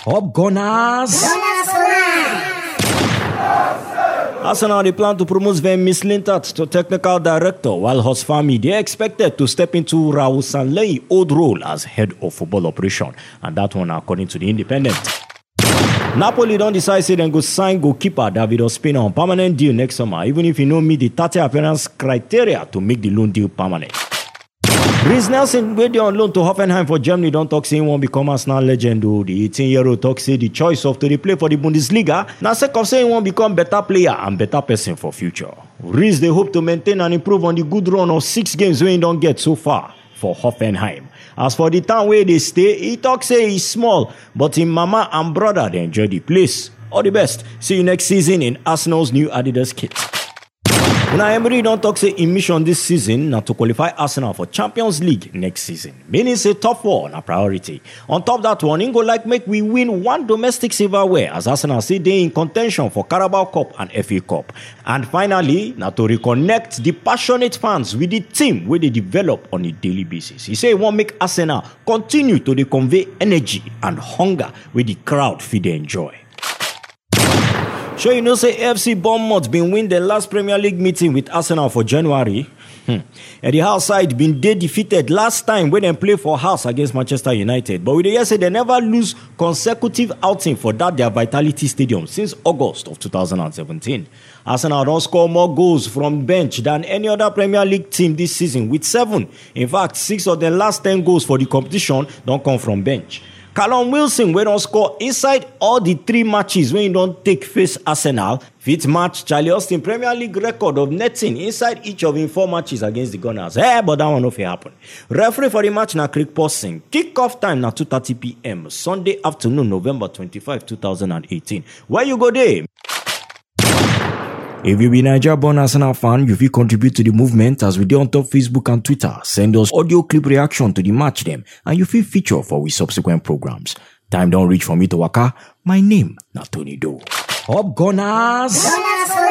Up Gunners! Arsenal they plan to promote Sven Mislintat to technical director, while Hosfami they expected to step into Raul Sanley's old role as head of football operation, and that one according to the Independent. Napoli don't decide say they go sign goalkeeper David Ospina on permanent deal next summer, even if he no meet the 30 appearance criteria to make the loan deal permanent. Reiss Nelson, where they on loan to Hoffenheim for Germany, don't talk say he won't become Arsenal legend. The 18-year-old talk say the choice of to play for the Bundesliga, now sake of saying he won't become better player and better person for future. Reiss they hope to maintain and improve on the good run of 6 games where he don't get so far for Hoffenheim. As for the town where they stay, he talk say he's small, but his mama and brother they enjoy the place. All the best. See you next season in Arsenal's new Adidas kit. Unai Emery don't talk say in mission this season not to qualify Arsenal for Champions League next season. Meaning say top 4 a priority. On top that one, he go like make we win 1 domestic silverware as Arsenal say they in contention for Carabao Cup and FA Cup. And finally, not to reconnect the passionate fans with the team where they develop on a daily basis. He say he want make Arsenal continue to convey energy and hunger where the crowd feel they enjoy. Sure, you know, say FC Bournemouth been win the last Premier League meeting with Arsenal for January. Eddie Howe side been defeated last time when they play for House against Manchester United. But with the year say they never lose consecutive outing for that their Vitality Stadium since August of 2017. Arsenal don't score more goals from bench than any other Premier League team this season with 7. In fact, 6 of the last 10 goals for the competition don't come from bench. Callum Wilson, we don't score inside all the 3 matches when you don't take face Arsenal, fit match Charlie Austin Premier League record of netting inside each of his 4 matches against the Gunners. But that one no fit happen. Referee for the match na Craig Pawson. Kick-off time na 2:30 p.m. Sunday afternoon, November 25, 2018. Where you go there? If you be Nigeria-born Arsenal fan, you will contribute to the movement as we do on top Facebook and Twitter. Send us audio clip reaction to the match them, and you will feature for we subsequent programs. Time don't reach for me to waka. My name, na Tony Doe. Up Gunners!